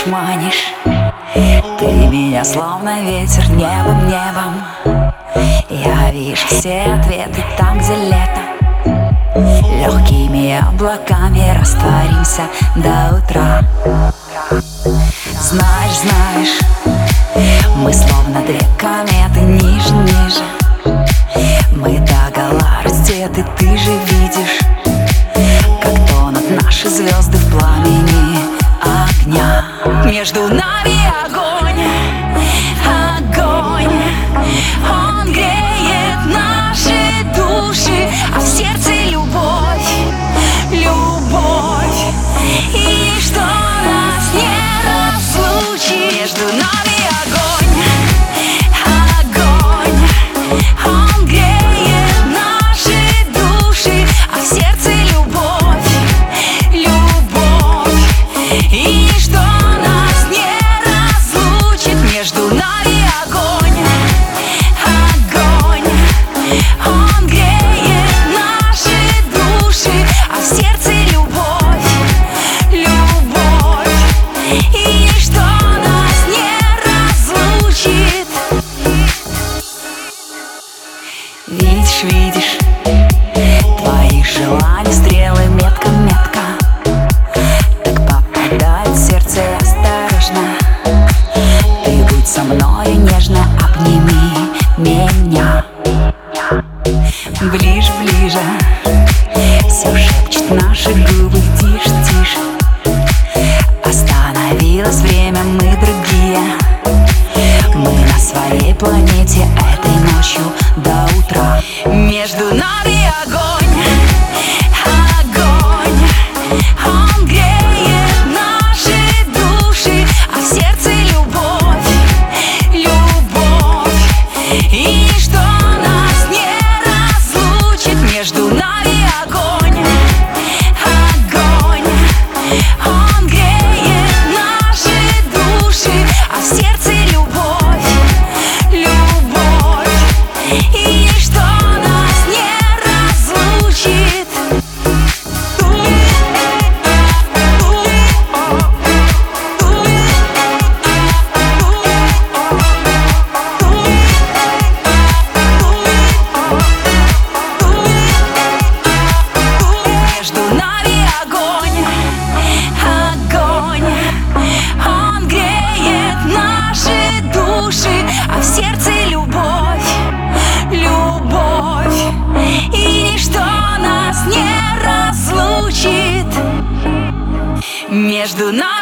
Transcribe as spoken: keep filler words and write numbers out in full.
манишь, манишь. Ты меня словно ветер небом, небом. Я вижу все ответы там, где лето. Легкими облаками растворимся до утра. Знаешь, знаешь, мы словно две кометы, ниже, ниже. Мы догола раздеты, ты же видишь, как тонут наши звезды в пламени огня. Между нами огонь, огонь. Он греет наши души, а в сердце любовь, любовь. И ничто нас не разлучит. Между нами огонь, огонь. Он греет наши души, а в сердце любовь, любовь. И ничто нас не разлучит. Между нами огонь, огонь. Он греет наши души, а в сердце любовь, любовь. И ничто нас не разлучит. Видишь, видишь, твои желания стрелы метко, метко. Так попадает в сердце осторожно. Ты будь со мною нежно, обними меня. Ближе, ближе, все шепчет наши губы, тише, тише. Остановилось время, мы другие. Мы на своей планете этой ночью до утра. Между нами огонь, огонь. Он греет наши души, а в сердце любовь, любовь. И ничто нас не разлучит. Между нами огонь, огонь. Он греет наши души, а в сердце любовь, любовь. И ничто нас не разлучит. Между нами огонь, огонь. Он греет наши души, а в сердце любовь, любовь. И ничто нас не разлучит. Между нами